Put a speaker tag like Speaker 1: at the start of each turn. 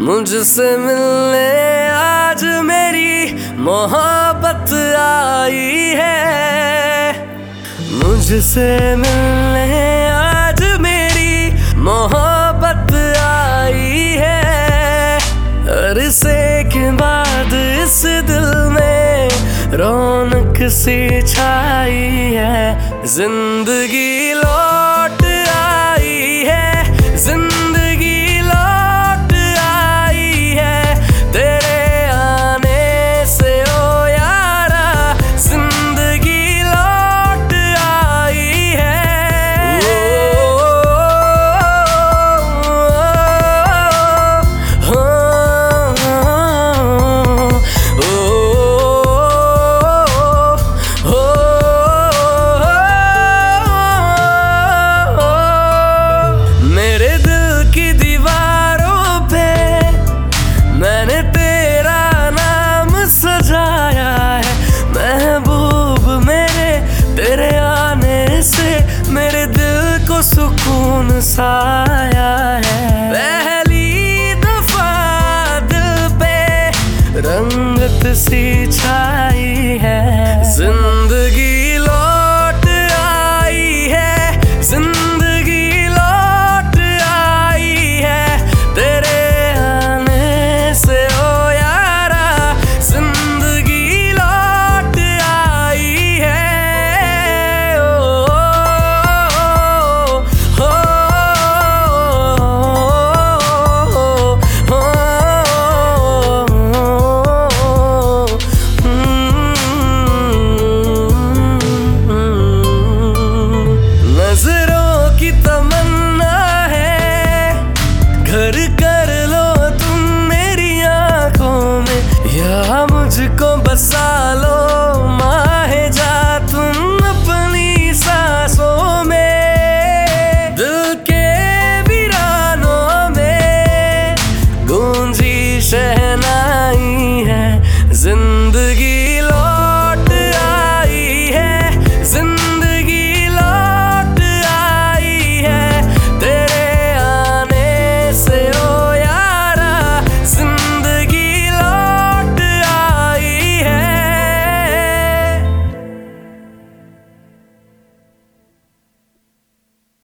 Speaker 1: मुझसे मिलने आज मेरी मोहब्बत आई है। मुझसे मिलने आज मेरी मोहब्बत आई है। अरसे के बाद इस दिल में रौनक सी छाई है। जिंदगी लौट आई है, जिंदगी लौट आई है तेरे आने से ओ यारा। जिंदगी लौट आई है। मेरे दिल की दीवारों पे मैंने तेरा नाम सजाया है। महबूब मेरे तेरे आने से मेरे दिल को सुकून सा आया है। पहली दफा दिल पे रंगत सी छाई है।